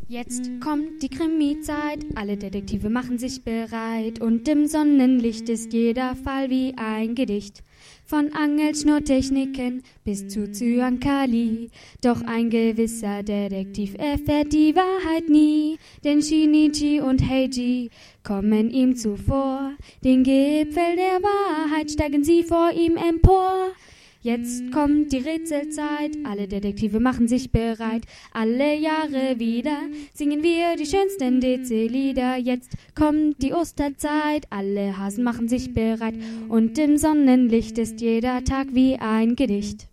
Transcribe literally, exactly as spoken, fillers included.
Jetzt kommt die Krimi-Zeit, alle Detektive machen sich bereit und im Sonnenlicht ist jeder Fall wie ein Gedicht. Von Angelschnurrtechniken bis zu Zyankali, doch ein gewisser Detektiv erfährt die Wahrheit nie, denn Shinichi und Heiji kommen ihm zuvor, den Gipfel der Wahrheit steigen sie vor ihm empor. Jetzt kommt die Rätselzeit, alle Detektive machen sich bereit, alle Jahre wieder singen wir die schönsten D C-Lieder. Jetzt kommt die Osterzeit, alle Hasen machen sich bereit und im Sonnenlicht ist jeder Tag wie ein Gedicht.